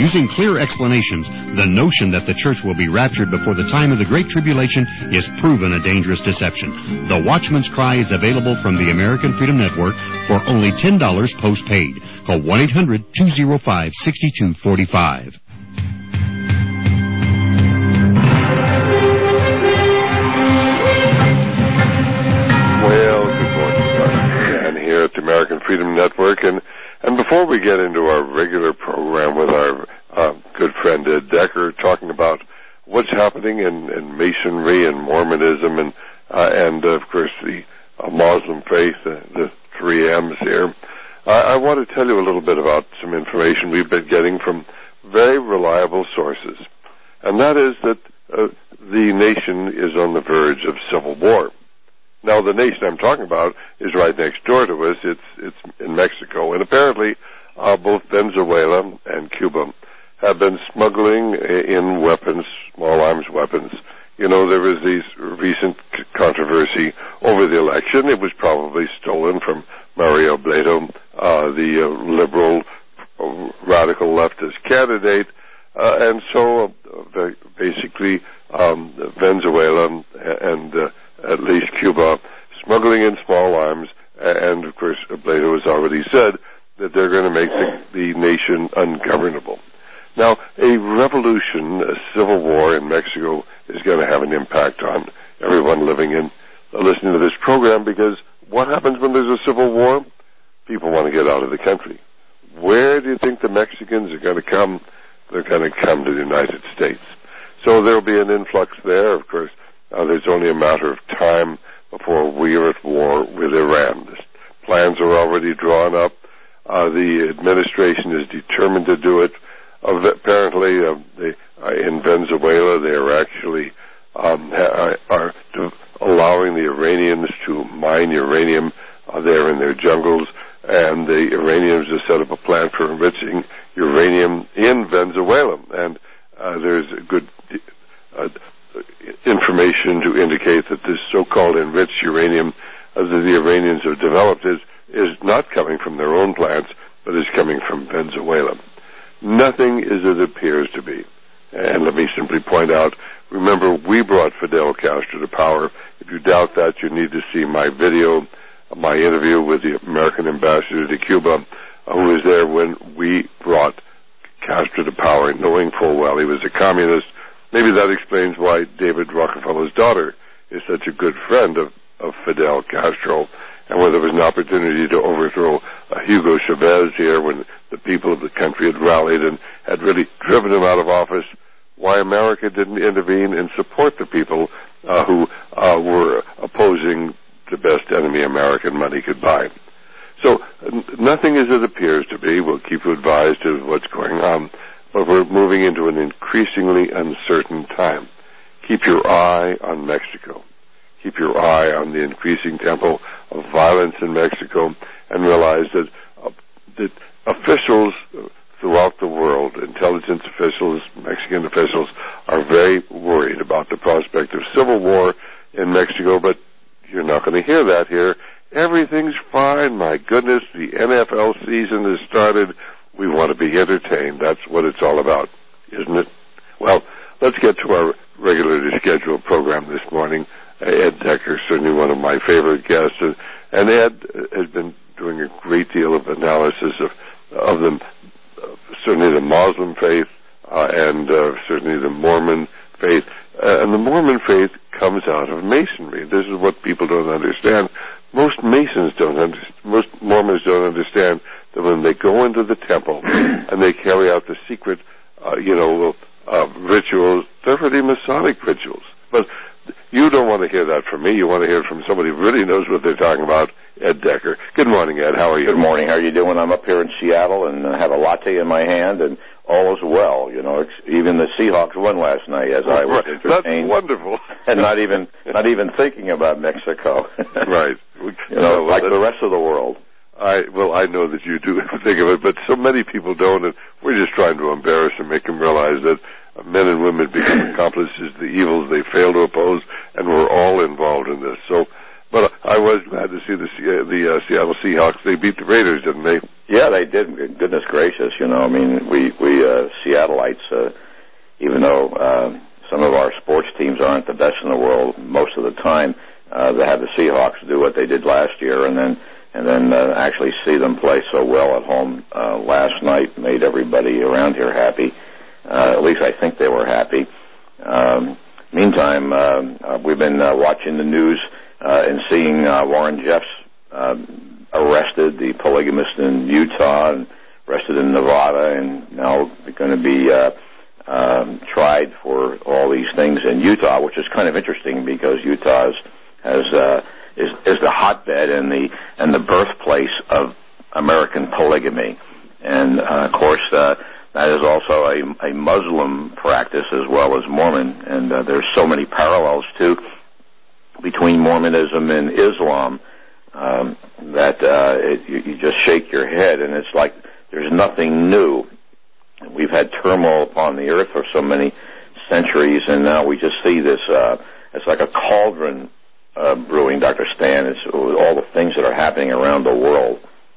Using clear explanations, the notion that the church will be raptured before the time of the Great Tribulation is proven a dangerous deception. The Watchman's Cry is available from the American Freedom Network for only $10 postpaid. Call 1-800-205-6245. At the American Freedom Network, and before we get into our regular program with our good friend Ed Decker talking about what's happening in Masonry and Mormonism and of course the Muslim faith, the 3Ms here, I want to tell you a little bit about some information we've been getting from very reliable sources, and that is that the nation is on the verge of civil war. Now, the nation I'm talking about is right next door to us. It's in Mexico. And apparently, both Venezuela and Cuba have been smuggling in weapons, small arms weapons. You know, there was this recent controversy over the election. It was probably stolen from Mario Abreu, the liberal, radical leftist candidate. And so, basically, Venezuela and at least Cuba, smuggling in small arms, and of course, Abreu has already said that they're going to make the nation ungovernable. Now, a revolution, a civil war in Mexico is going to have an impact on everyone listening to this program, because what happens when there's a civil war? People want to get out of the country. Where do you think the Mexicans are going to come? They're going to come to the United States. So there'll be an influx there, of course. There's only a matter of time before we are at war with Iran. The plans are already drawn up. The administration is determined to do it. Apparently, in Venezuela, they are actually are allowing the Iranians to mine uranium there in their jungles, and the Iranians have set up a plan for enriching uranium in Venezuela. And there's good information to indicate that this so-called enriched uranium that the Iranians have developed is not coming from their own plants, but is coming from Venezuela. Nothing as it appears to be. And let me simply point out, remember, we brought Fidel Castro to power. If you doubt that, you need to see my video, my interview with the American ambassador to Cuba, who was there when we brought Castro to power, knowing full well he was a communist. Maybe that explains why David Rockefeller's daughter is such a good friend of Fidel Castro, and where there was an opportunity to overthrow Hugo Chavez here when the people of the country had rallied and had really driven him out of office, why America didn't intervene and support the people who were opposing the best enemy American money could buy. So nothing as it appears to be. We'll keep you advised of what's going on. But we're moving into an increasingly uncertain time. Keep your eye on Mexico. Keep your eye on the increasing tempo of violence in Mexico, and realize that officials throughout the world, intelligence officials, Mexican officials, are very worried about the prospect of civil war in Mexico, but you're not going to hear that here. Everything's fine. My goodness, the NFL season has started. We want to be entertained. That's what it's all about, isn't it? Well, let's get to our regularly scheduled program this morning. Ed Decker, certainly one of my favorite guests. And Ed has been doing a great deal of analysis of certainly the Muslim faith and certainly the Mormon faith. And the Mormon faith comes out of Masonry. This is what people don't understand. Most Mormons don't understand that when they go into the temple and they carry out the secret, rituals, they're really Masonic rituals. But you don't want to hear that from me. You want to hear it from somebody who really knows what they're talking about, Ed Decker. Good morning, Ed. How are you? Good morning. How are you doing? I'm up here in Seattle and I have a latte in my hand, and all is well. You know, even the Seahawks won last night, as I was entertained. That's wonderful. And not even thinking about Mexico. Right. Like the rest of the world. I know that you do think of it, but so many people don't, and we're just trying to embarrass and make them realize that men and women become accomplices of the evils they fail to oppose, and we're all involved in this. So, but I was glad to see the Seattle Seahawks. They beat the Raiders, didn't they? Yeah, they did. Goodness gracious, I mean, Seattle some of our sports teams aren't the best in the world most of the time, to have the Seahawks do what they did last year and then actually see them play so well at home last night made everybody around here happy. At least I think they were happy. Meantime, we've been watching the news and seeing Warren Jeffs arrested, the polygamist in Utah, and arrested in Nevada, and now going to be tried for all these things in Utah, which is kind of interesting because Utah is the hotbed and the birthplace of American polygamy, and of course that is also a Muslim practice as well as Mormon, and there's so many parallels too between Mormonism and Islam that you just shake your head, and it's like there's nothing new. We've had turmoil upon the earth for so many centuries, and now we just see this. It's like a cauldron brewing, Dr. Stan. It's all the things that are happening around the world.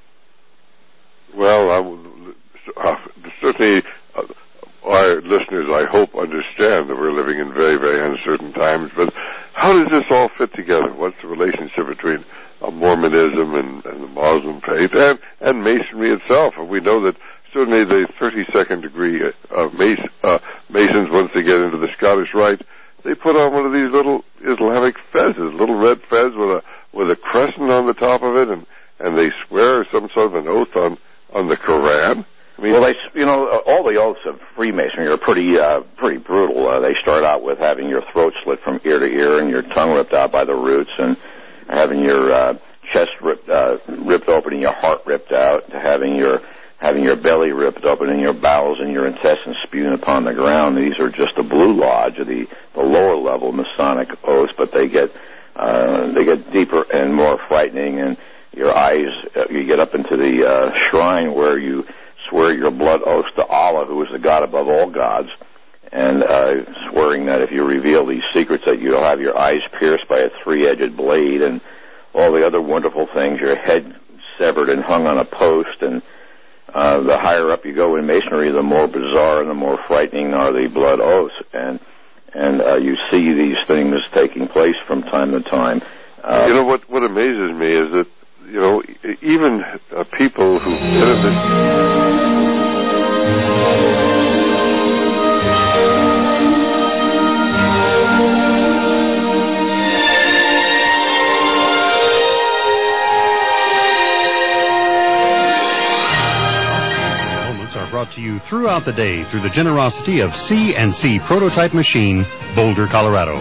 Well, certainly our listeners, I hope, understand that we're living in very, very uncertain times. But how does this all fit together? What's the relationship between Mormonism and the Muslim faith and Masonry itself? And we know that certainly the 32nd degree Masons, once they get into the Scottish Rite, they put on one of these little Islamic fezzes, little red fez with a crescent on the top of it, and they swear some sort of an oath on the Quran. I mean, well, all the oaths of Freemasonry are pretty brutal. They start out with having your throat slit from ear to ear and your tongue ripped out by the roots, and having your chest ripped open and your heart ripped out, to having your belly ripped open and your bowels and your intestines spewed upon the ground. These are just the Blue Lodge, the lower level Masonic oaths, but they get deeper and more frightening. And your eyes, you get up into the shrine where you swear your blood oaths to Allah, who is the God above all gods, and swearing that if you reveal these secrets that you'll have your eyes pierced by a three-edged blade, and all the other wonderful things, your head severed and hung on a post. And the higher up you go in Masonry, the more bizarre and the more frightening are the blood oaths, and you see these things taking place from time to time. What amazes me is that even people who get in this. Brought to you throughout the day through the generosity of C&C Prototype Machine, Boulder, Colorado.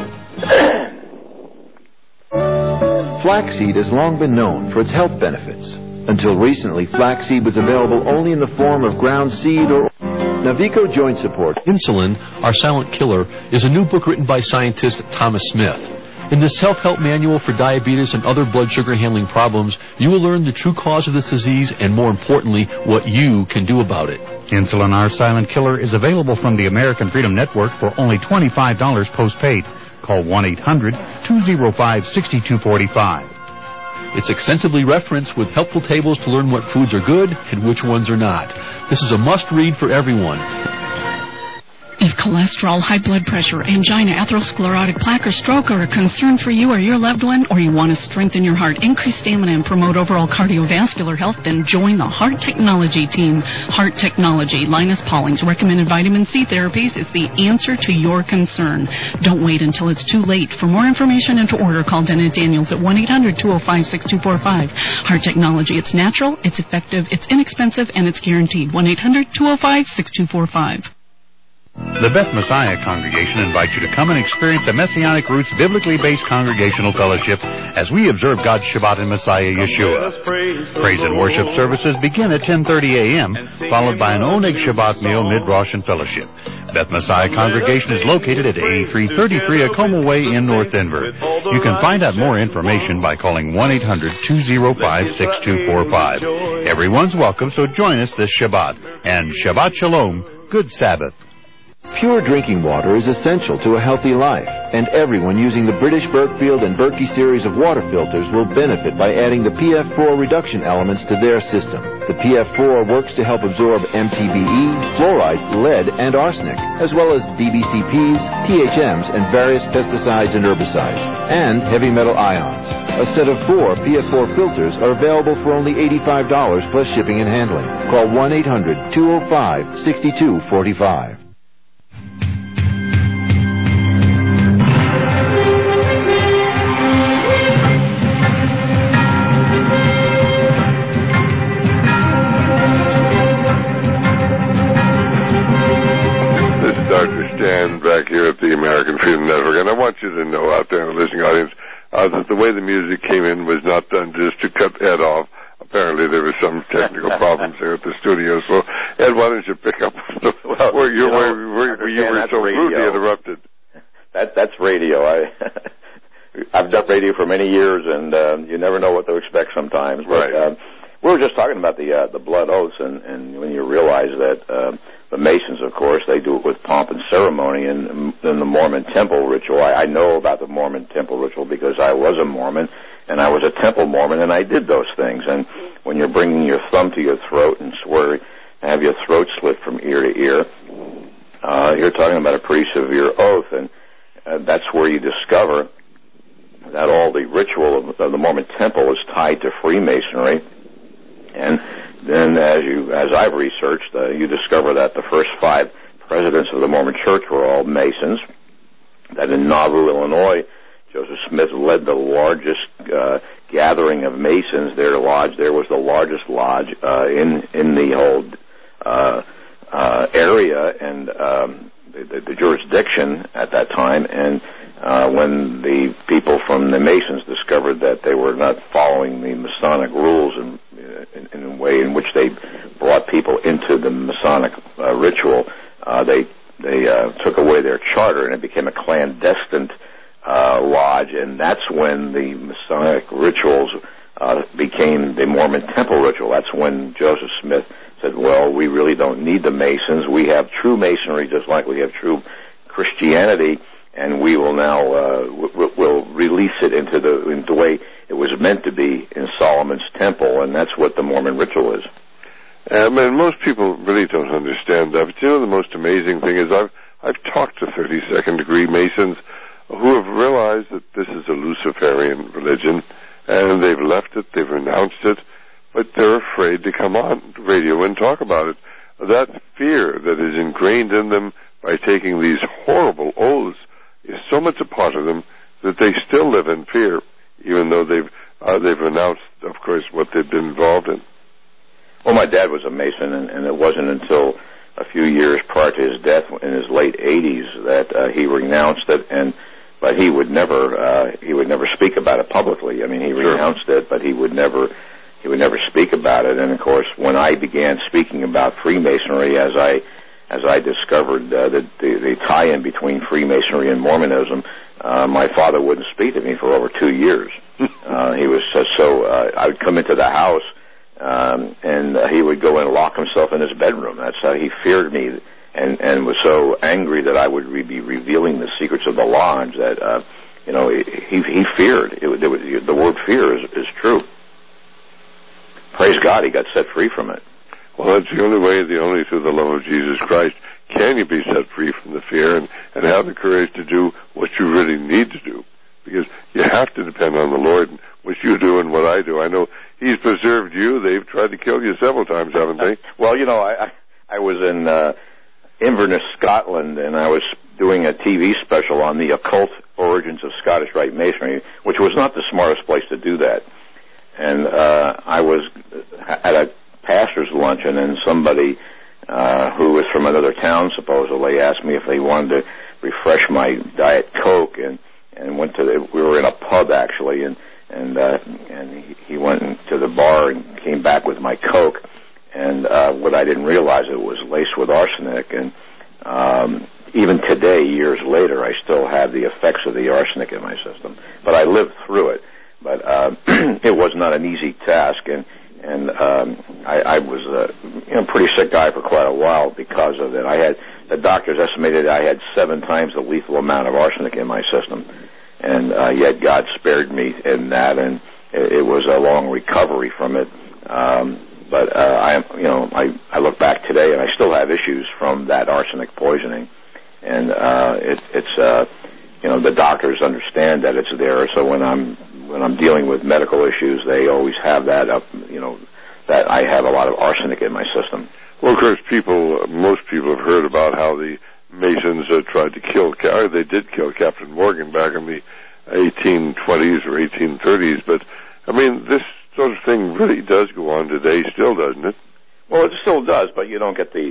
Flaxseed has long been known for its health benefits. Until recently, flaxseed was available only in the form of ground seed or Navico Joint Support. Insulin, Our Silent Killer, is a new book written by scientist Thomas Smith. In this self-help manual for diabetes and other blood sugar handling problems, you will learn the true cause of this disease and, more importantly, what you can do about it. Insulin, Our Silent Killer is available from the American Freedom Network for only $25 postpaid. Call 1-800-205-6245. It's extensively referenced with helpful tables to learn what foods are good and which ones are not. This is a must-read for everyone. If cholesterol, high blood pressure, angina, atherosclerotic plaque, or stroke are a concern for you or your loved one, or you want to strengthen your heart, increase stamina, and promote overall cardiovascular health, then join the Heart Technology team. Heart Technology, Linus Pauling's recommended vitamin C therapies, is the answer to your concern. Don't wait until it's too late. For more information and to order, call Dennett Daniels at 1-800-205-6245. Heart Technology, it's natural, it's effective, it's inexpensive, and it's guaranteed. 1-800-205-6245. The Beth Messiah Congregation invites you to come and experience a Messianic Roots biblically based congregational fellowship as we observe God's Shabbat in Messiah Yeshua. Praise and worship services begin at 10:30 a.m., followed by an Oneg Shabbat meal mid-Rosh and fellowship. Beth Messiah Congregation is located at 8333 Acoma Way in North Denver. You can find out more information by calling 1-800-205-6245. Everyone's welcome, so join us this Shabbat. And Shabbat Shalom, good Sabbath. Pure drinking water is essential to a healthy life, and everyone using the British Berkfield and Berkey series of water filters will benefit by adding the PF4 reduction elements to their system. The PF4 works to help absorb MTBE, fluoride, lead, and arsenic, as well as DBCPs, THMs, and various pesticides and herbicides, and heavy metal ions. A set of 4 PF4 filters are available for only $85 plus shipping and handling. Call 1-800-205-6245. Back here at the American Freedom Network, and I want you to know out there in the listening audience that the way the music came in was not done just to cut Ed off. Apparently there were some technical problems there at the studio. So, Ed, why don't you pick up where you were so rudely interrupted? That's radio. I've done radio for many years, and you never know what to expect sometimes. But, right. We were just talking about the blood oaths, and when you realize that the Masons, of course, they do it with pomp and ceremony in the Mormon temple ritual. I know about the Mormon temple ritual because I was a Mormon, and I was a temple Mormon, and I did those things. And when you're bringing your thumb to your throat and swear to have your throat slit from ear to ear, you're talking about a pretty severe oath, and that's where you discover that all the ritual of the Mormon temple is tied to Freemasonry. And then, as I've researched, you discover that the first 5 presidents of the Mormon Church were all Masons. That in Nauvoo, Illinois, Joseph Smith led the largest gathering of Masons. Their lodge there was the largest lodge in the whole area and the jurisdiction at that time. And when the people from the Masons discovered that they were not following the Masonic rules and in a way in which they brought people into the Masonic ritual, they took away their charter, and it became a clandestine lodge, and that's when the Masonic rituals became the Mormon temple ritual. That's when Joseph Smith said, well, we really don't need the Masons. We have true Masonry just like we have true Christianity, and we will now we'll release it into the way it was meant to be in Solomon's temple, and that's what the Mormon ritual is. And most people really don't understand that. But you know, the most amazing thing is I've talked to 32nd degree Masons who have realized that this is a Luciferian religion, and they've left it, they've renounced it, but they're afraid to come on radio and talk about it. That fear that is ingrained in them by taking these horrible oaths is so much a part of them that they still live in fear, even though they've renounced, of course, what they've been involved in. Well, my dad was a Mason, and it wasn't until a few years prior to his death, in his late 80s, that he renounced it. But he would never speak about it publicly. I mean, he renounced it, but he would never speak about it. And of course, when I began speaking about Freemasonry, as I discovered the tie-in between Freemasonry and Mormonism, my father wouldn't speak to me for over 2 years. He was I would come into the house, and he would go and lock himself in his bedroom. That's how he feared me, and was so angry that I would be revealing the secrets of the lodge that he feared. The word fear is true. Praise God, he got set free from it. Well, that's the only way, only through the love of Jesus Christ can you be set free from the fear and have the courage to do what you really need to do. Because you have to depend on the Lord, what you do and what I do. I know He's preserved you. They've tried to kill you several times, haven't they? Well, I was in Inverness, Scotland, and I was doing a TV special on the occult origins of Scottish Rite Masonry, which was not the smartest place to do that. And I was at a pastor's luncheon, and somebody who was from another town supposedly asked me if they wanted to refresh my Diet Coke, and we were in a pub actually, and he went to the bar and came back with my Coke, and what I didn't realize, it was laced with arsenic, and even today, years later, I still have the effects of the arsenic in my system, but I lived through it. But it was not an easy task, and I was a pretty sick guy for quite a while because of it. I had the doctors estimated I had 7 times the lethal amount of arsenic in my system, and yet God spared me in that, and it was a long recovery from it. But I look back today, and I still have issues from that arsenic poisoning, and the doctors understand that it's there. So when I'm dealing with medical issues, they always have that up, that I have a lot of arsenic in my system. Well, of course, most people have heard about how the Masons tried to kill, they did kill Captain Morgan back in the 1820s or 1830s, but, I mean, this sort of thing really does go on today still, doesn't it? Well, it still does, but you don't get the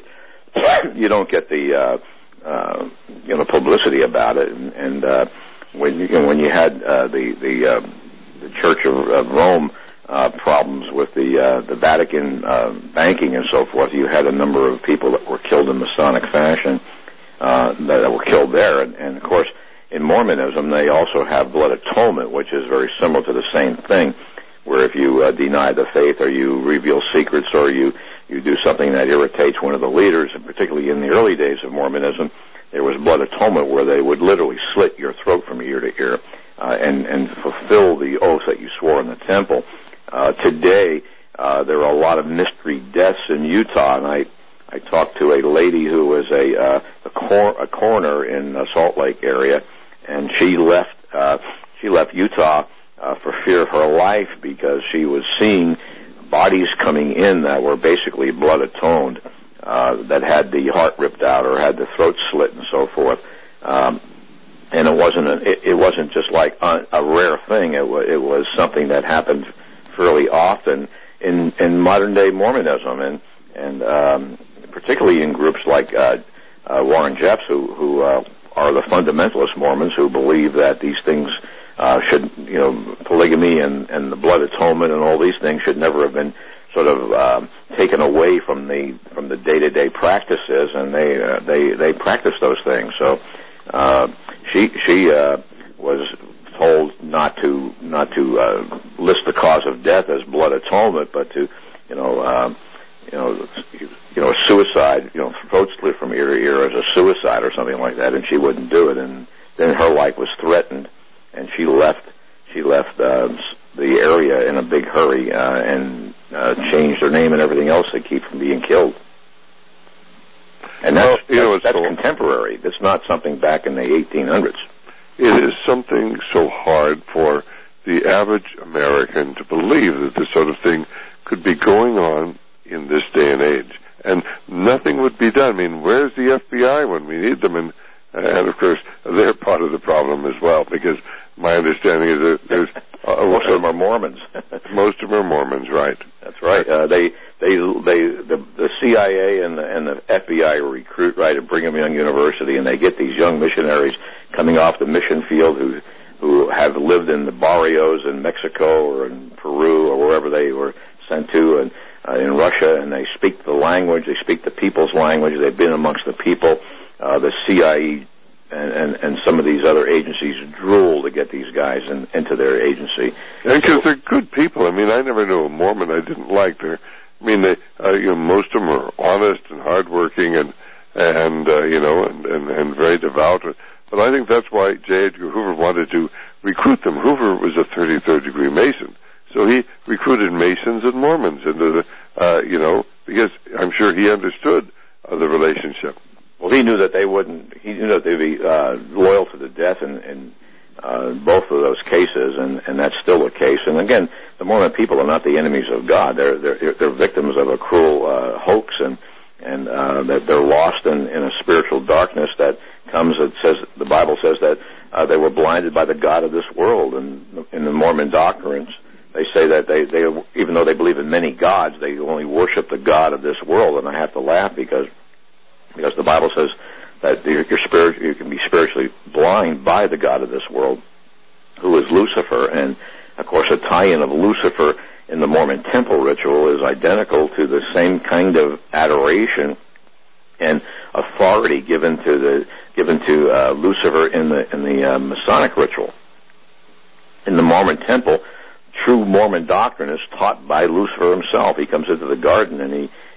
publicity about it, and when you had the Church of Rome problems with the Vatican banking and so forth, you had a number of people that were killed in Masonic fashion that were killed there, and of course in Mormonism they also have blood atonement, which is very similar to the same thing, where if you deny the faith or you reveal secrets or you do something that irritates one of the leaders, and particularly in the early days of Mormonism, there was blood atonement where they would literally slit your throat from ear to ear and fulfill the oath that you swore in the temple. Today, there are a lot of mystery deaths in Utah, and I talked to a lady who was a coroner in the Salt Lake area, and she left Utah for fear of her life because she was seeing bodies coming in that were basically blood atoned, that had the heart ripped out or had the throat slit and so forth. And it wasn't just like a rare thing. It was something that happened fairly often in modern day Mormonism, and particularly in groups like Warren Jeffs, who are the fundamentalist Mormons who believe that these things should, polygamy and the blood atonement and all these things should never have been sort of taken away from the day-to-day practices, and they practice those things. So she was told not to list the cause of death as blood atonement, but to suicide, throat slit from ear to ear as a suicide or something like that, and she wouldn't do it, and then her life was threatened, and she left the area in a big hurry and changed her name and everything else to keep from being killed. And that's contemporary. That's not something back in the 1800s. It is something so hard for the average American to believe that this sort of thing could be going on in this day and age. And nothing would be done. I mean, where's the FBI when we need them? And of course, they're part of the problem as well, because my understanding is that there's... most of them are Mormons. Most of them are Mormons, right. That's right. The CIA and the FBI recruit right at Brigham Young University, and they get these young missionaries coming off the mission field who have lived in the barrios in Mexico or in Peru or wherever they were sent to, and in Russia, and they speak the language, they speak the people's language, they've been amongst the people. The CIA and some of these other agencies drool to get these guys into their agency. And because they're good people. I mean, I never knew a Mormon I didn't like. Most of them are honest and hardworking and very devout. But I think that's why J. Edgar Hoover wanted to recruit them. Hoover was a 33rd degree Mason, so he recruited Masons and Mormons into because I'm sure he understood the relationship. Well, he knew that they wouldn't. He knew that they'd be loyal to the death in both of those cases, and that's still the case. And again, the Mormon people are not the enemies of God. They're victims of a cruel hoax, and that they're lost in a spiritual darkness that comes. It says the Bible says that they were blinded by the god of this world, and in the Mormon doctrines, they say that they even though they believe in many gods, they only worship the god of this world. And I have to laugh because the Bible says that you can be spiritually blind by the god of this world, who is Lucifer. And, of course, a tie-in of Lucifer in the Mormon temple ritual is identical to the same kind of adoration and authority given to Lucifer in the Masonic ritual. In the Mormon temple, true Mormon doctrine is taught by Lucifer himself. He comes into the garden and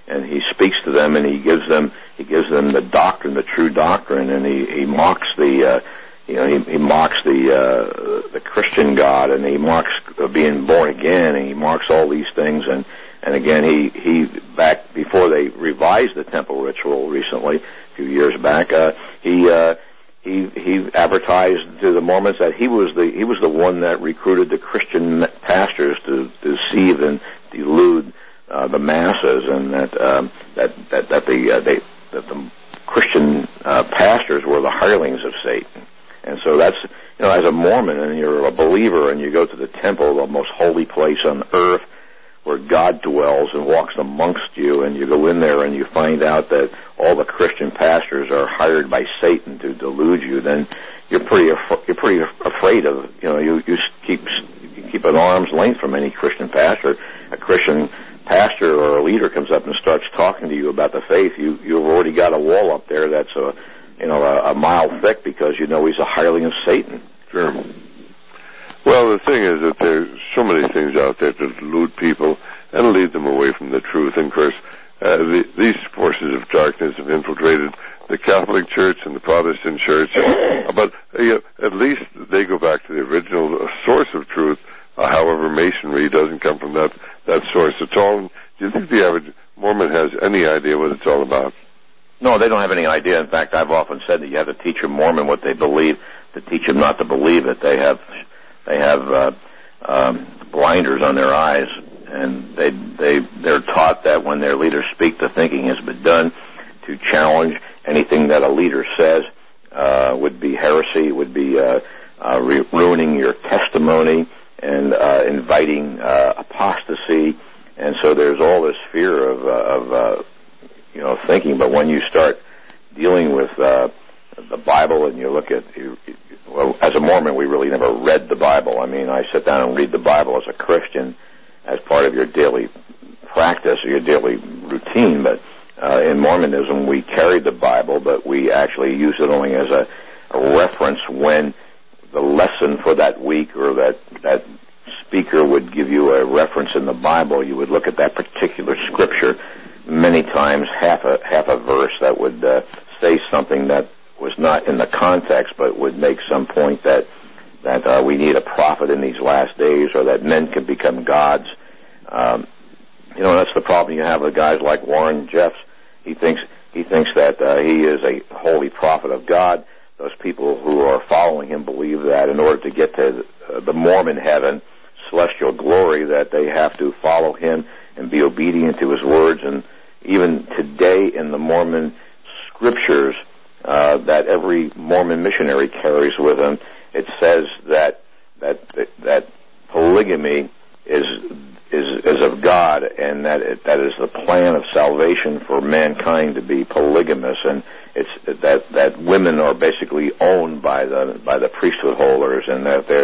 and he speaks to them, and he gives them the doctrine, the true doctrine, and he mocks the he mocks the Christian God, and he mocks being born again, and he mocks all these things, and again he back before they revised the temple ritual recently, a few years back, he advertised to the Mormons that he was the one that recruited the Christian pastors to deceive and delude the masses, and that the Christian pastors were the hirelings of Satan. And so that's, as a Mormon, and you're a believer, and you go to the temple, the most holy place on earth, where God dwells and walks amongst you, and you go in there and you find out that all the Christian pastors are hired by Satan to delude you, then you're pretty afraid of, you keep an arm's length from any Christian pastor. A Christian pastor or a leader comes up and starts talking to you about the faith, you've already got a wall up there that's a mile thick, because he's a hireling of Satan. Sure. Well, the thing is that there's so many things out there to delude people and lead them away from the truth. And, of course, these forces of darkness have infiltrated the Catholic Church and the Protestant Church. But at least they go back to the original source of truth. However, Masonry doesn't come from that source at all. Do you think the average Mormon has any idea what it's all about? No, they don't have any idea. In fact, I've often said that you have to teach a Mormon what they believe to teach them not to believe it. They have blinders on their eyes, and they're taught that when their leaders speak, the thinking has been done. To challenge anything that a leader says would be heresy, would be ruining your testimony, and inviting apostasy. And so there's all this fear of thinking. But when you start dealing with the Bible, and you look at, as a Mormon, we really never read the Bible. I mean, I sit down and read the Bible as a Christian, as part of your daily practice or your daily routine. But in Mormonism, we carry the Bible, but we actually use it only as a reference when the lesson for that week or that speaker would give you a reference in the Bible. You would look at that particular scripture, many times half a verse that would say something that was not in the context, but would make some point that we need a prophet in these last days, or that men can become gods. That's the problem you have with guys like Warren Jeffs. He thinks that he is a holy prophet of God. Those people who are following him believe that in order to get to the Mormon heaven, celestial glory, that they have to follow him and be obedient to his words. And even today in the Mormon scriptures that every Mormon missionary carries with him, it says that polygamy is of God, and that is the plan of salvation for mankind, to be polygamous, and it's that women are basically owned by the priesthood holders, and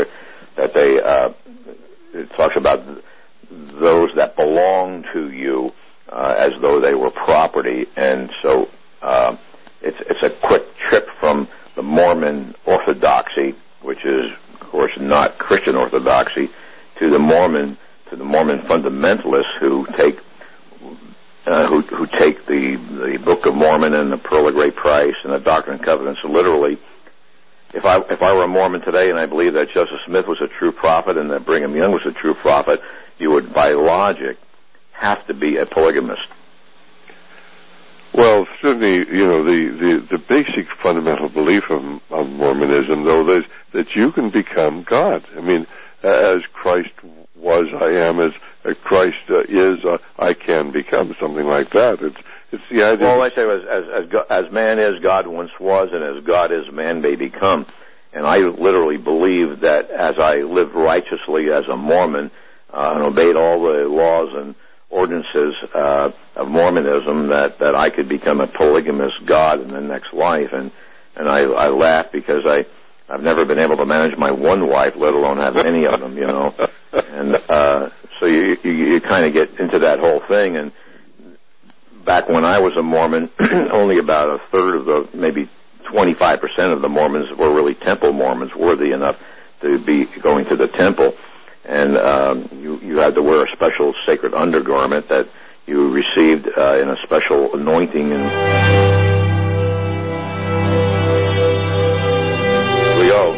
it talks about those that belong to you as though they were property. And so it's a quick trip from the Mormon orthodoxy, which is of course not Christian orthodoxy, to the Mormon fundamentalists who take the Book of Mormon and the Pearl of Great Price and the Doctrine and Covenants literally. If I were a Mormon today and I believed that Joseph Smith was a true prophet and that Brigham Young was a true prophet, you would, by logic, have to be a polygamist. Well, certainly, the basic fundamental belief of Mormonism, though, is that you can become God. I mean, as Christ was, I am. As Christ is, I can become, something like that. It's the idea. Well, I say as man is, God once was, and as God is, man may become. And I literally believe that as I lived righteously as a Mormon and obeyed all the laws and ordinances of Mormonism, that I could become a polygamous God in the next life. And I laugh because I've never been able to manage my one wife, let alone have any of them, And so you kind of get into that whole thing. And back when I was a Mormon, only about a third of maybe 25% of the Mormons were really temple Mormons, worthy enough to be going to the temple. And you had to wear a special sacred undergarment that you received in a special anointing. And here we go.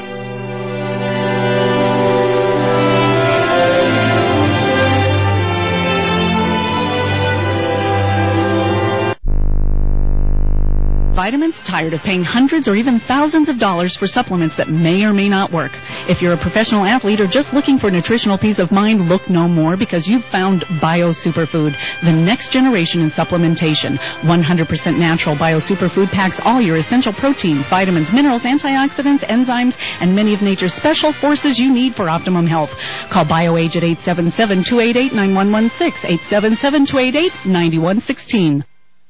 Vitamins? Tired of paying hundreds or even thousands of dollars for supplements that may or may not work? If you're a professional athlete or just looking for nutritional peace of mind, look no more, because you've found Bio Superfood, the next generation in supplementation. 100% natural Bio Superfood packs all your essential proteins, vitamins, minerals, antioxidants, enzymes, and many of nature's special forces you need for optimum health. Call BioAge at 877-288-9116, 877-288-9116.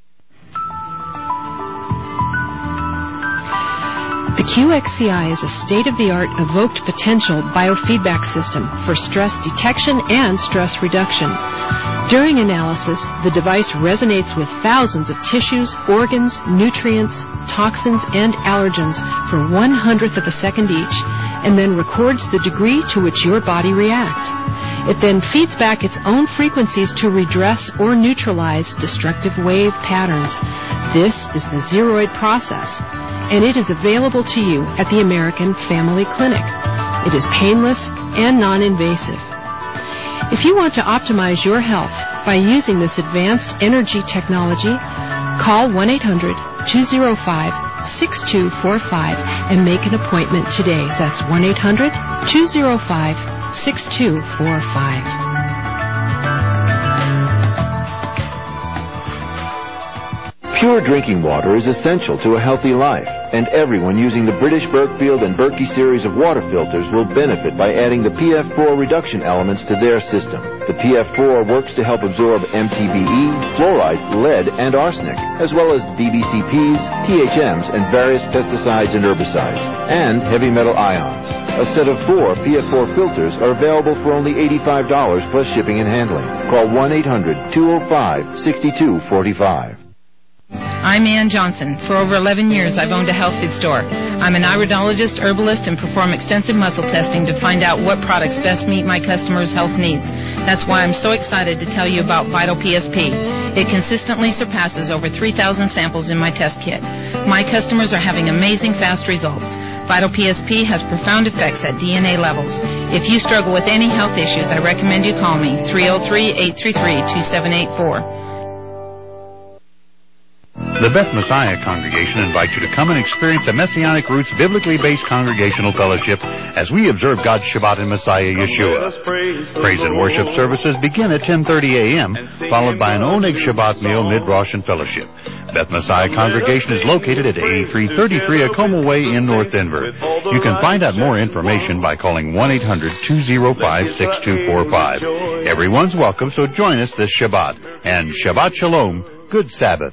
The QXCI is a state-of-the-art evoked potential biofeedback system for stress detection and stress reduction. During analysis, the device resonates with thousands of tissues, organs, nutrients, toxins, and allergens for 1/100th of a second each, and then records the degree to which your body reacts. It then feeds back its own frequencies to redress or neutralize destructive wave patterns. This is the Zeroid process, and it is available to you at the American Family Clinic. It is painless and non-invasive. If you want to optimize your health by using this advanced energy technology, call 1-800-205-6245 and make an appointment today. That's 1-800-205-6245. Pure drinking water is essential to a healthy life, and everyone using the British Berkfield and Berkey series of water filters will benefit by adding the PF4 reduction elements to their system. The PF4 works to help absorb MTBE, fluoride, lead, and arsenic, as well as DBCPs, THMs, and various pesticides and herbicides, and heavy metal ions. A set of 4 PF4 filters are available for only $85 plus shipping and handling. Call 1-800-205-6245. I'm Ann Johnson. For over 11 years, I've owned a health food store. I'm an iridologist, herbalist, and perform extensive muscle testing to find out what products best meet my customers' health needs. That's why I'm so excited to tell you about Vital PSP. It consistently surpasses over 3,000 samples in my test kit. My customers are having amazing fast results. Vital PSP has profound effects at DNA levels. If you struggle with any health issues, I recommend you call me, 303-833-2784. The Beth Messiah Congregation invites you to come and experience a Messianic Roots biblically based congregational fellowship as we observe God's Shabbat in Messiah Yeshua. Praise and worship services begin at 10:30 a.m., followed by an Oneg Shabbat meal, mid-Rosh and fellowship. Beth Messiah Congregation is located at 8333 Acoma Way in North Denver. You can find out more information by calling 1-800-205-6245. Everyone's welcome, so join us this Shabbat. And Shabbat Shalom, good Sabbath.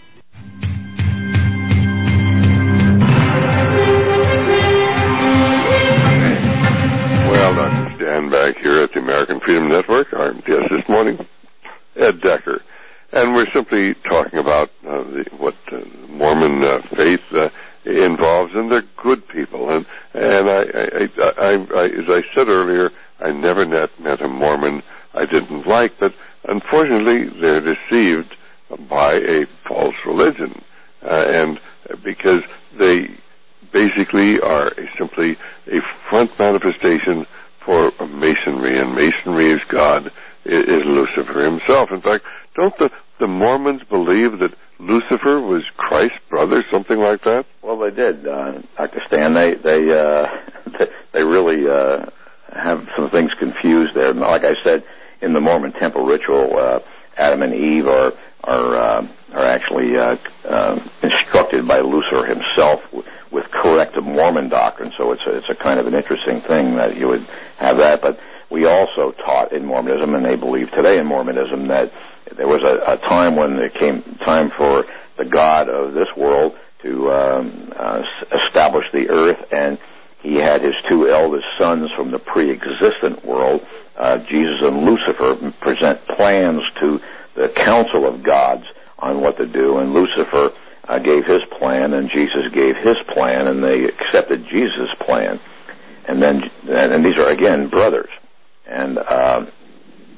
Dan back here at the American Freedom Network. Our guest this morning, Ed Decker. And we're simply talking about what Mormon faith involves, and they're good people. And I, as I said earlier, I never met a Mormon I didn't like, but unfortunately they're deceived by a false religion. And because they basically are simply a front manifestation for Masonry, and Masonry is God, is Lucifer himself. In fact, don't the Mormons believe that Lucifer was Christ's brother, something like that? Well, they did, Dr. Stan. They really have some things confused there. Like I said, in the Mormon temple ritual, Adam and Eve are actually instructed by Lucifer himself with correct Mormon doctrine. So it's a kind of an interesting thing that you would have that. But we also taught in Mormonism, and they believe today in Mormonism, that there was a time when it came time for the God of this world to establish the earth, and he had his 2 eldest sons from the pre-existent world, Jesus and Lucifer, present plans to the council of gods on what to do, and Lucifer gave his plan, and Jesus gave his plan, and they accepted Jesus' plan. And these are, again, brothers. And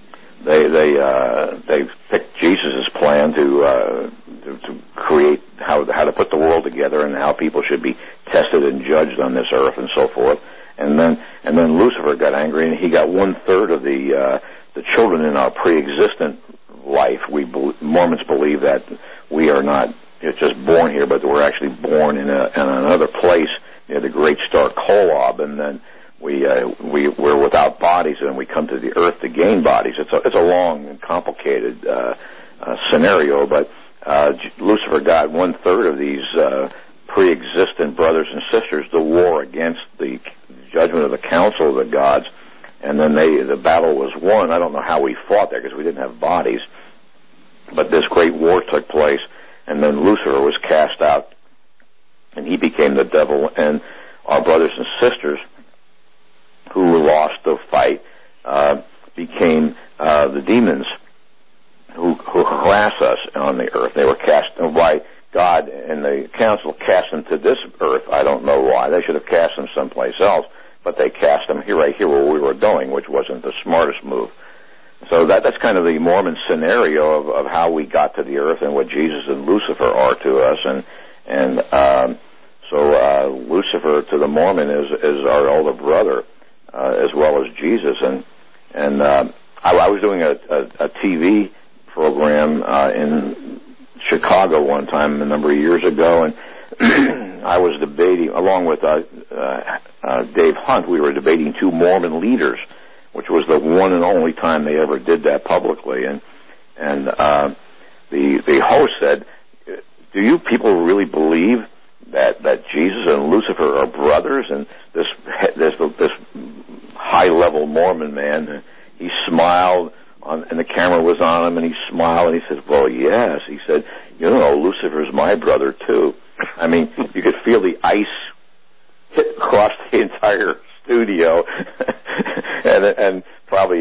they picked Jesus' plan to create how to put the world together and how people should be tested and judged on this earth and so forth. And then Lucifer got angry, and he got 1/3 of the children in our pre-existent life. Mormons believe that we are not just born here, but we're actually born in another place near the great star Kolob, and then we're without bodies, and we come to the earth to gain bodies. It's a long and complicated scenario, but Lucifer got 1/3 of these pre-existent brothers and sisters to war against the judgment of the council of the gods, and then the battle was won. I don't know how we fought there because we didn't have bodies, but this great war took place, and then Lucifer was cast out, and he became the devil, and our brothers and sisters who lost the fight became the demons who harass us on the earth. They were cast by God, and the council cast them to this earth. I don't know why. They should have cast them someplace else, but they cast them right here where we were going, which wasn't the smartest move. So that's kind of the Mormon scenario of how we got to the earth and what Jesus and Lucifer are to us. So Lucifer to the Mormon is our older brother, as well as Jesus. And I was doing a TV program in Chicago one time a number of years ago, and I was debating, along with Dave Hunt, we were debating two Mormon leaders, which was the one and only time they ever did that publicly. And the host said, "Do you people really believe that Jesus and Lucifer are brothers?" And this high-level Mormon man, he smiled, and the camera was on him, and he smiled, and he said, "Well, yes." He said, "You know, Lucifer's my brother, too." I mean, you could feel the ice hit across the entire studio, and probably,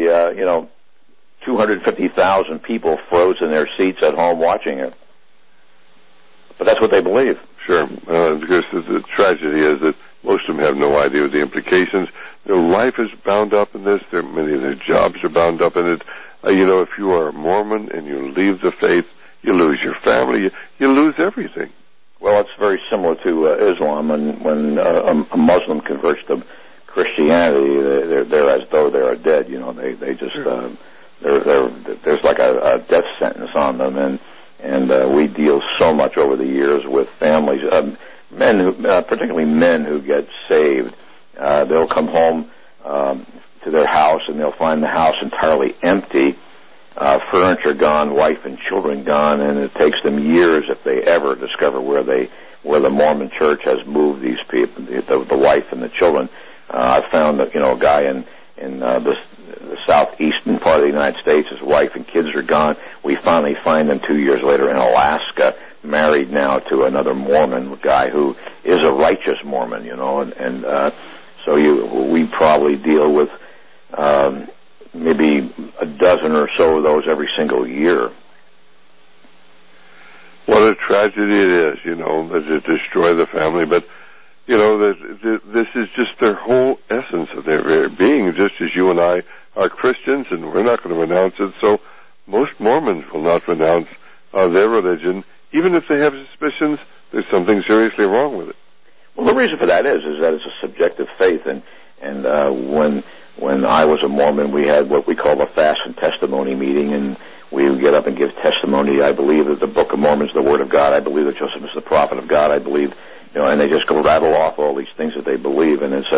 250,000 people froze in their seats at home watching it. But that's what they believe. Sure. Because the tragedy is that most of them have no idea of the implications. Their life is bound up in this. Many of their jobs are bound up in it. If you are a Mormon and you leave the faith, you lose your family. You lose everything. Well, it's very similar to Islam. When a Muslim converts to Christianity, they're as though they are dead. They just there's like a death sentence on them, and we deal so much over the years with families, particularly men who get saved. They'll come home to their house, and they'll find the house entirely empty, furniture gone, wife and children gone, and it takes them years if they ever discover where the Mormon Church has moved these people, the wife and the children. I found that a guy in the southeastern part of the United States, his wife and kids are gone. We finally find them 2 years later in Alaska, married now to another Mormon guy who is a righteous Mormon, so we probably deal with maybe a dozen or so of those every single year. What a tragedy it is, to destroy the family. But, this is just their whole essence of their very being, just as you and I are Christians, and we're not going to renounce it. So most Mormons will not renounce their religion, even if they have suspicions there's something seriously wrong with it. Well, the reason for that is that it's a subjective faith, and when I was a Mormon, we had what we call a fast and testimony meeting, and we would get up and give testimony. I believe that the Book of Mormon is the Word of God. I believe that Joseph is the prophet of God. I believe, and they just go rattle off all these things that they believe, and it's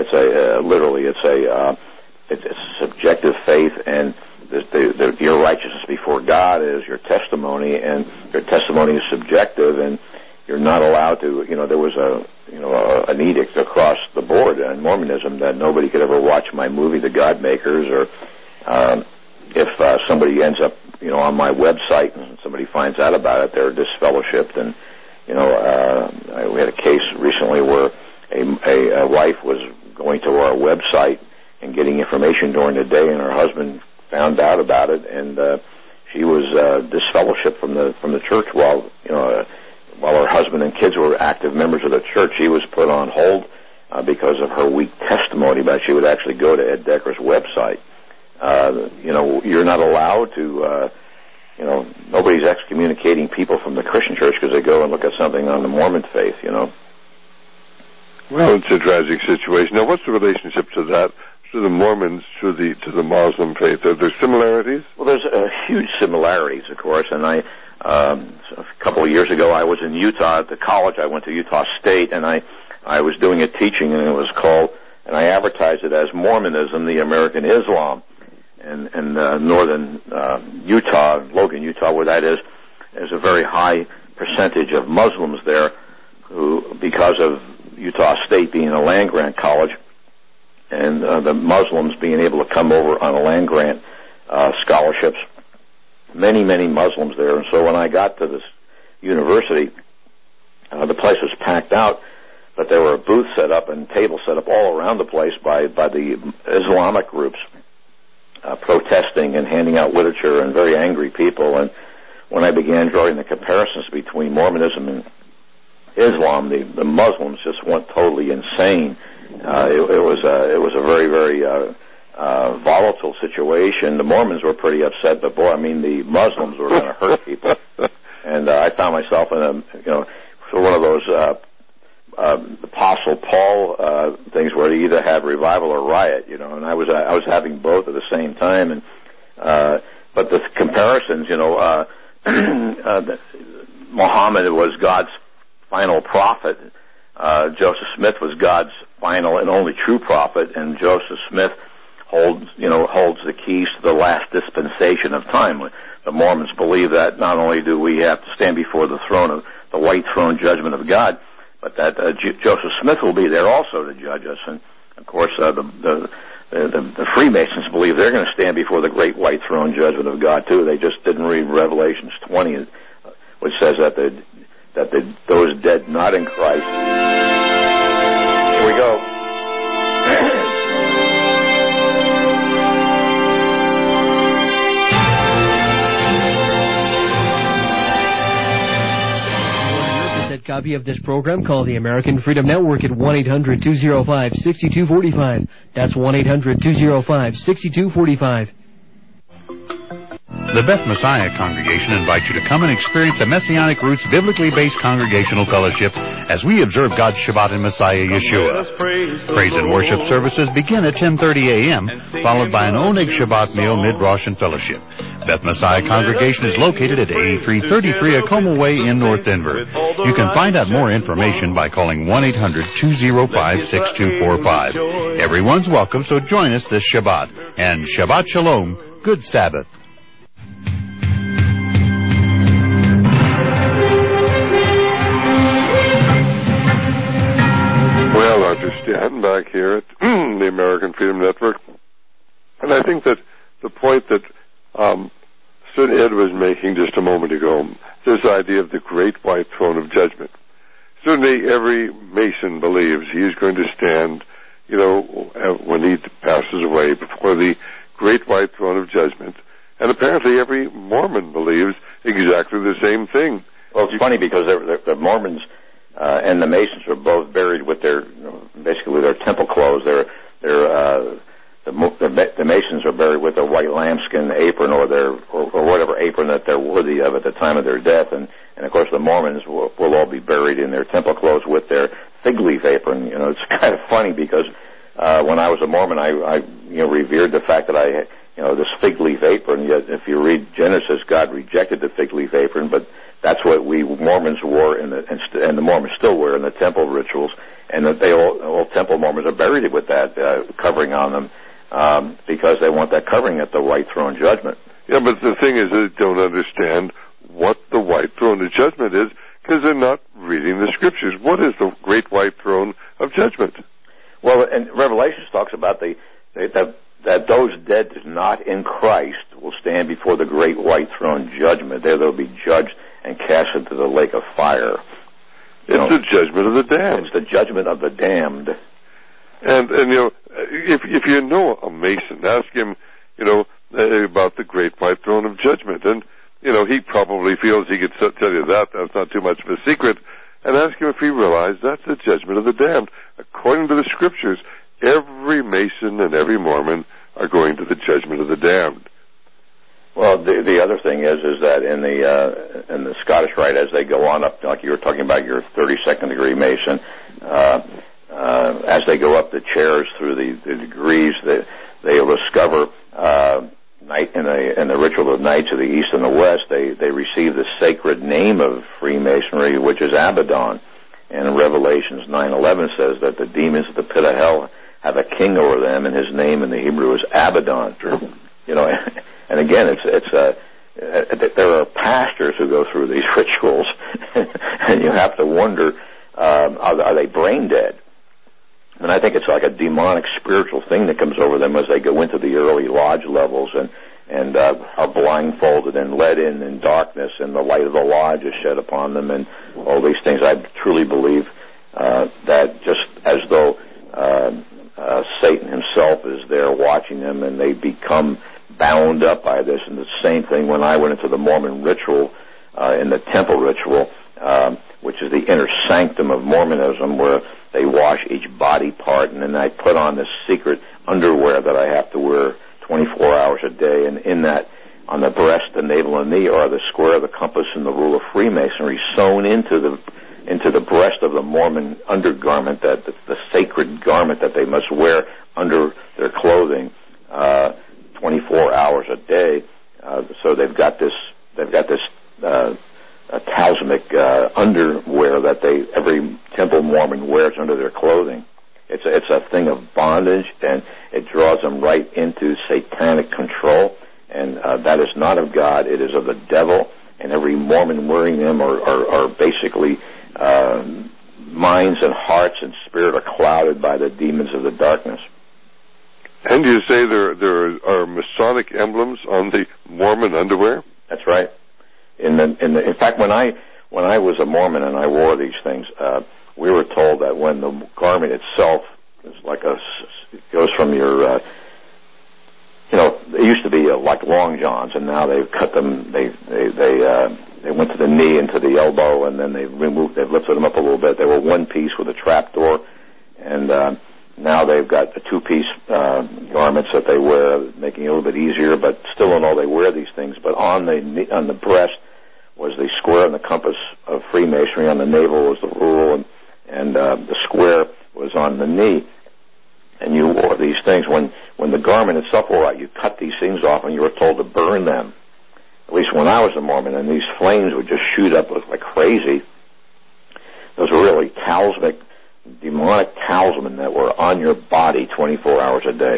a subjective faith, and your righteousness before God is your testimony, and your testimony is subjective, and you're not allowed to, there was an edict across the board in Mormonism that nobody could ever watch my movie, The God Makers, or if somebody ends up, on my website and somebody finds out about it, they're disfellowshipped. And, we had a case recently where a wife was going to our website and getting information during the day, and her husband found out about it, and she was disfellowshipped from the church while her husband and kids were active members of the church. She was put on hold because of her weak testimony, but she would actually go to Ed Decker's website. you're not allowed to, nobody's excommunicating people from the Christian church because they go and look at something on the Mormon faith, Well, it's a tragic situation. Now, what's the relationship to that, to the Mormons, to the Muslim faith? Are there similarities? Well, there's huge similarities, of course, and a couple of years ago, I was in Utah at the college. I went to Utah State, and I was doing a teaching, and it was called, and I advertised it as Mormonism, the American Islam. And northern Utah, Logan, Utah, where that is, there's a very high percentage of Muslims there who, because of Utah State being a land-grant college and the Muslims being able to come over on a land-grant scholarships, many Muslims there. And so when I got to this university, the place was packed out, but there were booths set up and tables set up all around the place by the Islamic groups. Protesting and handing out literature, and very angry people. And when I began drawing the comparisons between Mormonism and Islam, the Muslims just went totally insane. It was a very volatile situation. The Mormons were pretty upset, but boy, the Muslims were going to hurt people. And I found myself in one of those Apostle Paul things where you either have revival or riot, and I was having both at the same time. And but the comparisons, Muhammad was God's final prophet. Joseph Smith was God's final and only true prophet, and Joseph Smith holds the keys to the last dispensation of time. The Mormons believe that not only do we have to stand before the throne of the white throne judgment of God, but that Joseph Smith will be there also to judge us. And, of course, the Freemasons believe they're going to stand before the great white throne judgment of God, too. They just didn't read Revelations 20, which says that those dead not in Christ. Here we go. Copy of this program, call the American Freedom Network at 1-800-205-6245. That's 1-800-205-6245. The Beth Messiah Congregation invites you to come and experience a Messianic Roots biblically based congregational fellowship as we observe God's Shabbat in Messiah Yeshua. Praise and worship services begin at 10:30 a.m., followed by an Oneg Shabbat meal mid-Rosh and fellowship. Beth Messiah Congregation is located at 8333 Acoma Way in North Denver. You can find out more information by calling 1-800-205-6245. Everyone's welcome, so join us this Shabbat. And Shabbat Shalom, good Sabbath. Well, Dr. Stanton back here at the American Freedom Network. And I think that the point that Student Ed was making just a moment ago, this idea of the great white throne of judgment. Certainly every Mason believes he is going to stand, when he passes away before the great white throne of judgment. And apparently every Mormon believes exactly the same thing. Well, it's funny because the Mormons and the Masons are both buried with their, basically their temple clothes. The Masons are buried with a white lambskin apron or whatever apron that they're worthy of at the time of their death, and of course the Mormons will all be buried in their temple clothes with their fig leaf apron. It's kind of funny because when I was a Mormon, I revered the fact that I this fig leaf apron. Yet if you read Genesis, God rejected the fig leaf apron, but that's what we Mormons wore, and the Mormons still wear in the temple rituals, and that all temple Mormons are buried with that covering on them. Because they want that covering at the white throne judgment. Yeah, but the thing is they don't understand what the white throne of judgment is because they're not reading the scriptures. What is the great white throne of judgment? Well, and Revelation talks about that those dead not in Christ will stand before the great white throne judgment. There they'll be judged and cast into the lake of fire. It's the judgment of the damned. It's the judgment of the damned. And if you know a Mason, ask him, about the great white throne of judgment. And, he probably feels he could tell you that. That's not too much of a secret. And ask him if he realized that's the judgment of the damned. According to the scriptures, every Mason and every Mormon are going to the judgment of the damned. Well, the other thing is that in the Scottish Rite, as they go on up, like you were talking about your 32nd degree Mason, as they go up the chairs through the degrees, they'll discover in the ritual of Knights of the East and the West, they receive the sacred name of Freemasonry, which is Abaddon. And Revelations 9:11 says that the demons of the pit of hell have a king over them, and his name in the Hebrew is Abaddon. You know, and again, there are pastors who go through these rituals, and you have to wonder, are they brain dead? And I think it's like a demonic spiritual thing that comes over them as they go into the early lodge levels and are blindfolded and led in darkness, and the light of the lodge is shed upon them, and all these things. I truly believe that just as though Satan himself is there watching them, and they become bound up by this. And the same thing when I went into the Mormon ritual, in the temple ritual, which is the inner sanctum of Mormonism, where they wash each body part, and then I put on this secret underwear that I have to wear 24 hours a day, and in that, on the breast, the navel, and knee are the square, the compass, and the rule of Freemasonry sewn into the breast of the Mormon undergarment, that the sacred garment that they must wear under their clothing 24 hours a day. So they've got this talismanic underwear that every temple Mormon wears under their clothing. It's a thing of bondage, and it draws them right into satanic control, and that is not of God. It is of the devil, and every Mormon wearing them are basically minds and hearts and spirit are clouded by the demons of the darkness. And you say there are Masonic emblems on the Mormon underwear? That's right. In fact, when I was a Mormon and I wore these things, we were told that when the garment itself is it goes from your, they used to be like long johns, and now they've cut them. They went to the knee and to the elbow, and then they've lifted them up a little bit. They were one piece with a trap door, and now they've got the two-piece garments that they wear, making it a little bit easier. But still, in all, they wear these things. But on the breast was the square and the compass of Freemasonry. On the navel was the rule, and the square was on the knee. And you wore these things. When the garment itself wore out, you cut these things off, and you were told to burn them. At least when I was a Mormon, and these flames would just shoot up like crazy. Those were really demonic talisman that were on your body 24 hours a day.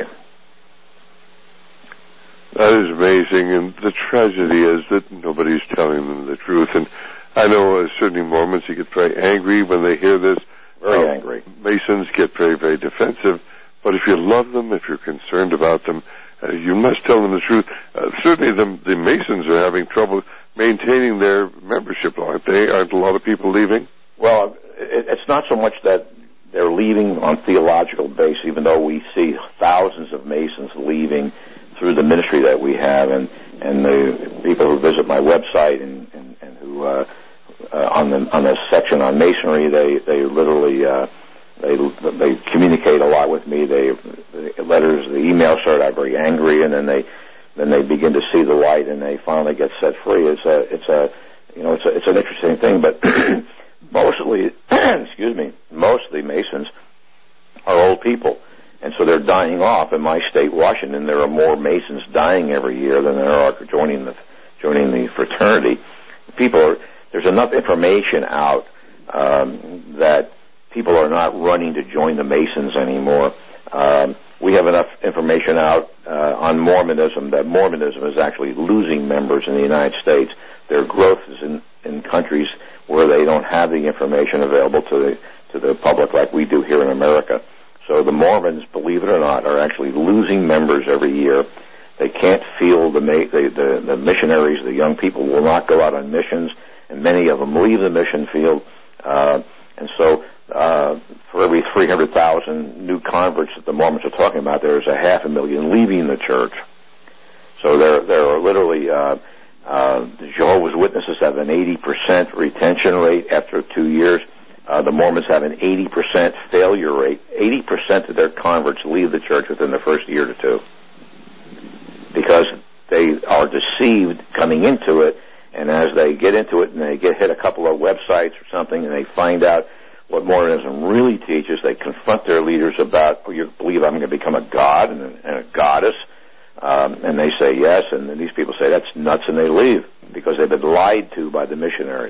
That is amazing, and the tragedy is that nobody's telling them the truth. And I know certainly Mormons, you get very angry when they hear this. Very angry. Masons get very, very defensive. But if you love them, if you're concerned about them, you must tell them the truth. Certainly the Masons are having trouble maintaining their membership, aren't they? Aren't a lot of people leaving? Well, it's not so much that they're leaving on theological base, even though we see thousands of Masons leaving through the ministry that we have, and the people who visit my website and who on the section on Masonry, they literally they communicate a lot with me. The emails start out very angry, and then they begin to see the light, and they finally get set free. It's an interesting thing, but mostly, most of the Masons are old people, and so they're dying off. In my state, Washington, there are more Masons dying every year than there are joining the fraternity. There's enough information out that people are not running to join the Masons anymore. We have enough information out on Mormonism that Mormonism is actually losing members in the United States. Their growth is in countries where they don't have the information available to the public like we do here in America. So the Mormons, believe it or not, are actually losing members every year. They can't feel the missionaries, the young people will not go out on missions, and many of them leave the mission field. And so for every 300,000 new converts that the Mormons are talking about, there's 500,000 leaving the church. So there are literally the Jehovah's Witnesses have an 80% retention rate after 2 years. The Mormons have an 80% failure rate. 80% of their converts leave the church within the first year to two. because they are deceived coming into it, and as they get into it and they hit a couple of websites or something and they find out what Mormonism really teaches, they confront their leaders about, oh, you believe I'm going to become a god and a goddess? And they say yes, and then these people say that's nuts, and they leave because they've been lied to by the missionaries.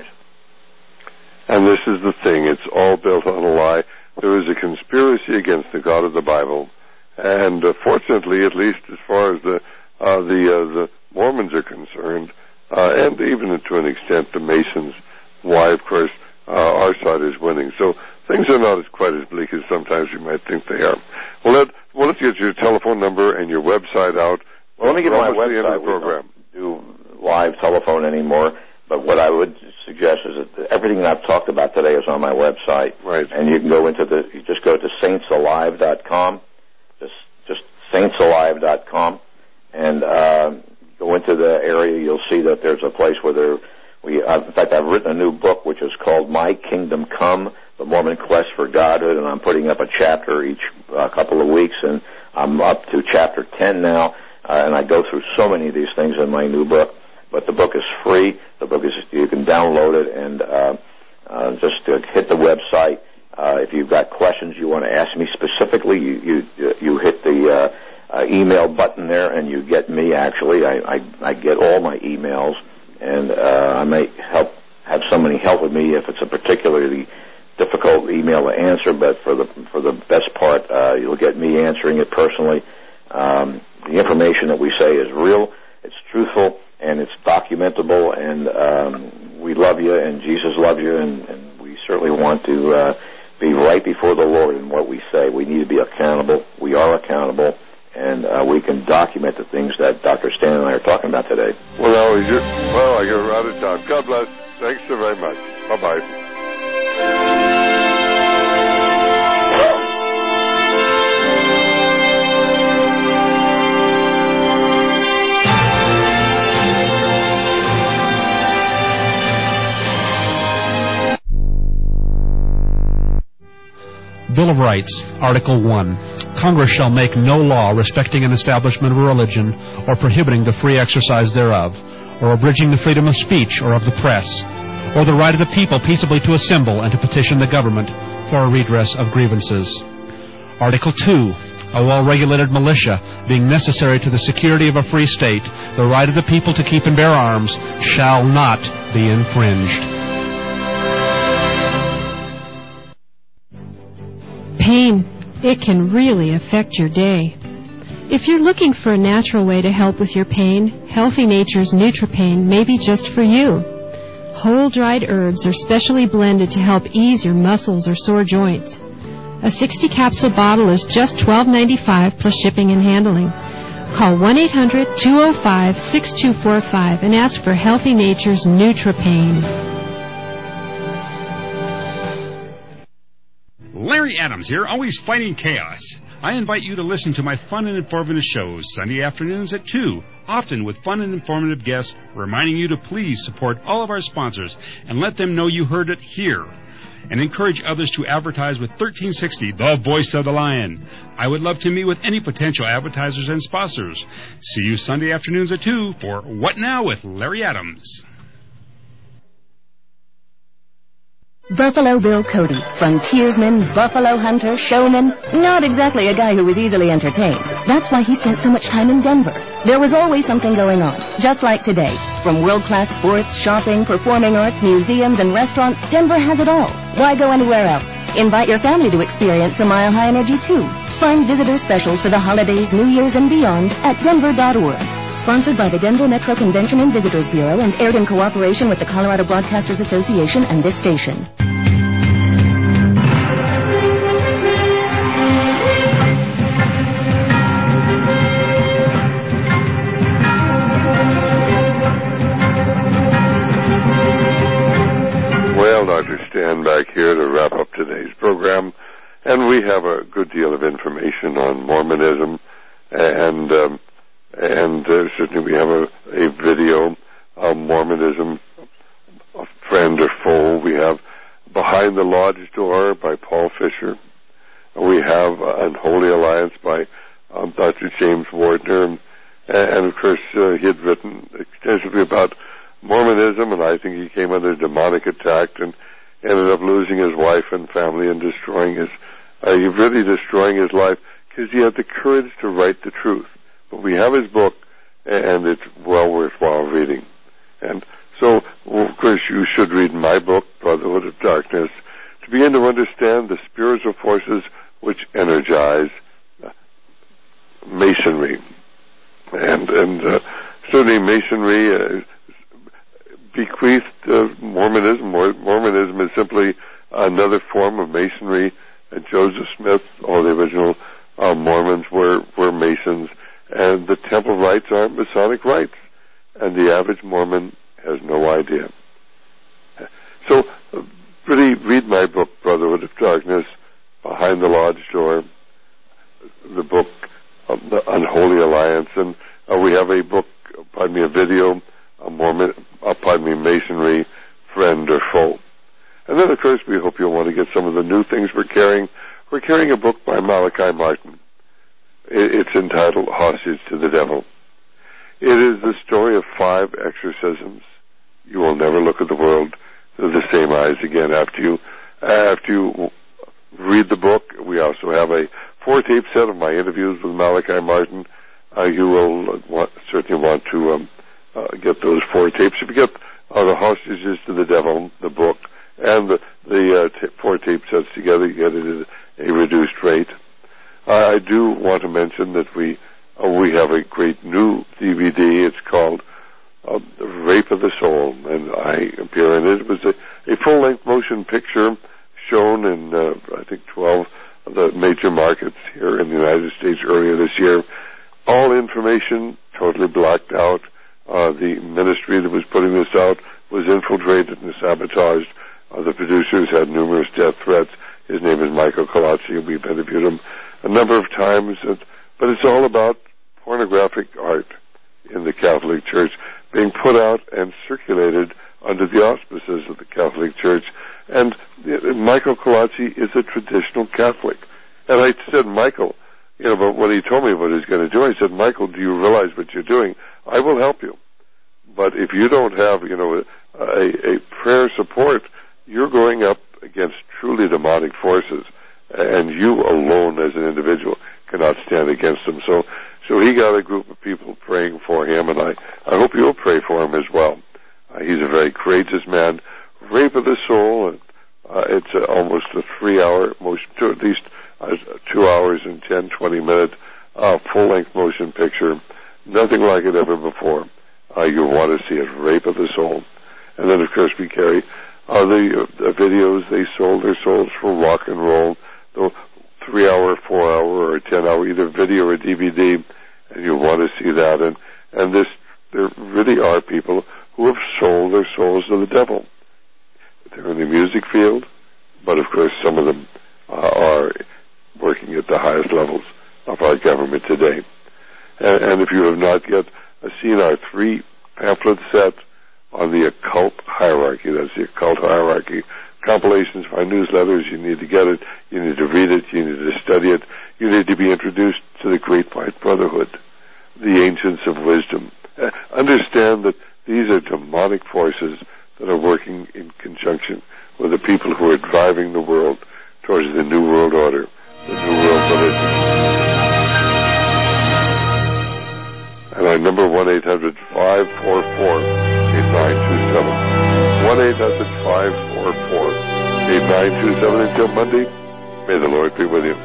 And this is the thing, it's all built on a lie. There is a conspiracy against the God of the Bible, and fortunately, at least as far as the Mormons are concerned, and even to an extent the Masons, why, of course, our side is winning. So things are not quite as bleak as sometimes you might think they are. Well, let's get your telephone number and your website out. Well, let me get my website. We don't do live telephone anymore, but what I would suggest is that everything that I've talked about today is on my website. Right. And you can go you just go to saintsalive.com, just saintsalive.com, and go into the area. You'll see that there's a place where in fact, I've written a new book which is called My Kingdom Come, The Mormon Quest for Godhood, and I'm putting up a chapter each couple of weeks, and I'm up to chapter 10 now, and I go through so many of these things in my new book. But the book is free. You can download it, and just hit the website. If you've got questions you want to ask me specifically, you hit the email button there, and you get me, actually. I get all my emails. And I may have somebody help with me if it's a particularly difficult email to answer, but for the best part, you'll get me answering it personally. The information that we say is real, it's truthful, and it's documentable, and we love you, and Jesus loves you, and we certainly want to be right before the Lord in what we say. We need to be accountable. We are accountable. And we can document the things that Dr. Stan and I are talking about today. Well, you're out of time. God bless. Thanks so very much. Bye-bye. Bill of Rights, Article 1. Congress shall make no law respecting an establishment of a religion or prohibiting the free exercise thereof, or abridging the freedom of speech or of the press, or the right of the people peaceably to assemble and to petition the government for a redress of grievances. Article 2. A well-regulated militia, being necessary to the security of a free state, the right of the people to keep and bear arms shall not be infringed. Pain. It can really affect your day. If you're looking for a natural way to help with your pain, Healthy Nature's NutriPain may be just for you. Whole dried herbs are specially blended to help ease your muscles or sore joints. A 60-capsule bottle is just $12.95 plus shipping and handling. Call 1-800-205-6245 and ask for Healthy Nature's NutriPain. Larry Adams here, always fighting chaos. I invite you to listen to my fun and informative shows Sunday afternoons at 2, often with fun and informative guests, reminding you to please support all of our sponsors and let them know you heard it here. And encourage others to advertise with 1360, the voice of the lion. I would love to meet with any potential advertisers and sponsors. See you Sunday afternoons at 2 for What Now with Larry Adams. Buffalo Bill Cody, frontiersman, buffalo hunter, showman, not exactly a guy who was easily entertained. That's why he spent so much time in Denver. There was always something going on, just like today. From world-class sports, shopping, performing arts, museums, and restaurants, Denver has it all. Why go anywhere else? Invite your family to experience a Mile High Energy, too. Find visitor specials for the holidays, New Year's, and beyond at denver.org. Sponsored by the Denver Metro Convention and Visitors Bureau and aired in cooperation with the Colorado Broadcasters Association and this station. Well, Dr. Stan back here to wrap up today's program, and we have a good deal of information on Mormonism, and certainly we have a video of Mormonism, a friend or foe. We have Behind the Lodge Door by Paul Fisher. We have Unholy Alliance by Dr. James Wardner, And of course, he had written extensively about Mormonism, and I think he came under demonic attack and ended up losing his wife and family and destroying his life because he had the courage to write the truth. But we have his book, and it's well worthwhile reading. And so, of course, you should read my book, Brotherhood of Darkness, to begin to understand the spiritual forces which energize Masonry. And certainly Masonry bequeathed Mormonism. Mormonism is simply another form of Masonry. And Joseph Smith, all the original Mormons were Masons, and the temple rites are Masonic rites, and the average Mormon has no idea. So, really read my book, Brotherhood of Darkness, Behind the Lodge Door, the book The Unholy Alliance, and we have a book, a video, Masonry, Friend or Foe. And then, of course, we hope you'll want to get some of the new things we're carrying. We're carrying a book by Malachi Martin. It's entitled Hostage to the Devil. It is the story of 5 exorcisms. You will never look at the world through the same eyes again after you read the book. We also have a 4-tape set of my interviews with Malachi Martin. You will certainly want to get those 4 tapes. If you get The Hostages to the Devil, the book, and the 4 tape sets together, you get it at a reduced rate. I do want to mention that we have a great new DVD. It's called Rape of the Soul, and I appear in it. It was a full-length motion picture shown in, I think, 12 of the major markets here in the United States earlier this year. All information totally blacked out. The ministry that was putting this out was infiltrated and sabotaged. The producers had numerous death threats. His name is Michael Colazzi. We've interviewed him a number of times. But it's all about pornographic art in the Catholic Church being put out and circulated under the auspices of the Catholic Church. And Michael Colazzi is a traditional Catholic. And I said, Michael, but when he told me what he was going to do, I said, Michael, do you realize what you're doing? I will help you. But if you don't have, a prayer support, you're going up against truly demonic forces, and you alone as an individual cannot stand against them. So he got a group of people praying for him, and I hope you'll pray for him as well. He's a very courageous man. Rape of the Soul, it's almost a 3-hour motion, at least 2 hours and 10, 20 minute full-length motion picture. Nothing like it ever before. You'll want to see it, Rape of the Soul. And then, of course, we carry the videos. They sold their souls for rock and roll, the 3-hour, 4-hour, or 10-hour, either video or DVD, and you'll want to see that. And there really are people who have sold their souls to the devil. They're in the music field, but of course some of them are working at the highest levels of our government today. And if you have not yet seen our 3 pamphlet set on the occult hierarchy, that's the occult hierarchy, compilations of our newsletters, you need to get it, you need to read it, you need to study it, you need to be introduced to the Great White Brotherhood, the Ancients of Wisdom. Understand that these are demonic forces that are working in conjunction with the people who are driving the world towards the New World Order, the New World Religion. And our number 1-800-544-8927. 1-800-544-8927. Until Monday, may the Lord be with you.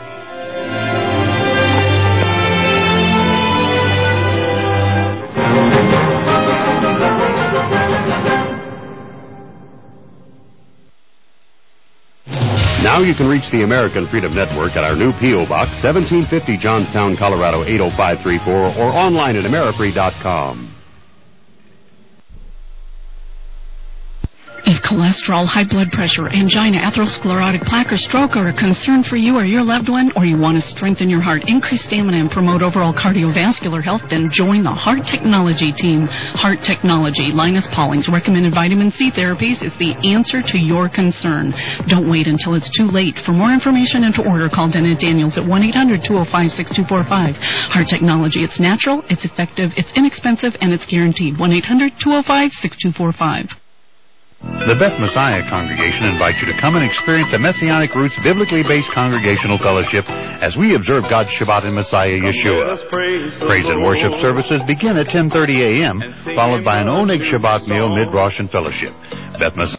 Now you can reach the American Freedom Network at our new P.O. Box, 1750 Johnstown, Colorado, 80534, or online at amerifree.com. If cholesterol, high blood pressure, angina, atherosclerotic plaque, or stroke are a concern for you or your loved one, or you want to strengthen your heart, increase stamina, and promote overall cardiovascular health, then join the Heart Technology team. Heart Technology, Linus Pauling's recommended vitamin C therapies, is the answer to your concern. Don't wait until it's too late. For more information and to order, call Dennett Daniels at 1-800-205-6245. Heart Technology, it's natural, it's effective, it's inexpensive, and it's guaranteed. 1-800-205-6245. The Beth Messiah Congregation invites you to come and experience a Messianic Roots biblically based congregational fellowship as we observe God's Shabbat in Messiah Yeshua. Praise and worship services begin at 10:30 a.m., followed by an Oneg Shabbat meal mid-Rosh and fellowship. Beth Messiah